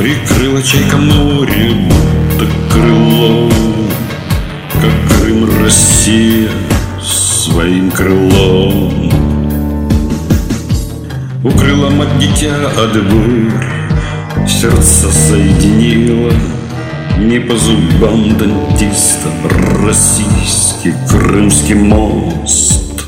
Прикрыла чайка море, будто крыло, как Крым Россия своим крылом. Укрыла мать дитя от бурь, сердца соединила, не по зубам дантистам российский Крымский мост.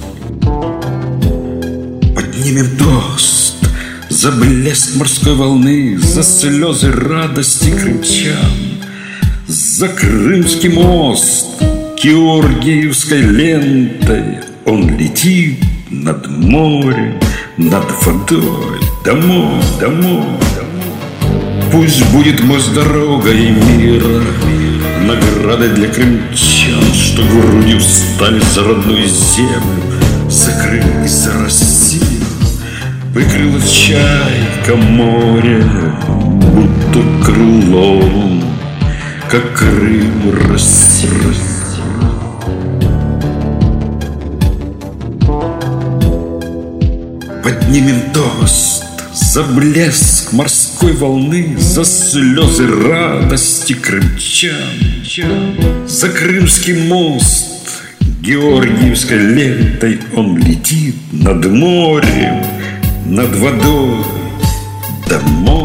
Поднимем тост за блеск морской волны, за слезы радости крымчан, за Крымский мост. Георгиевской лентой он летит над морем, над водой, домой, домой, домой. Пусть будет мост дорогой мира, наградой для крымчан, что грудью встали за родную землю, за Крым и за Россию. Прикрыла чайка море, будто крылом, как Крым Россия. Поднимем тост за блеск морской волны, за слезы радости крымчан, за Крымский мост. Георгиевской лентой он летит над морем, над водой, домой.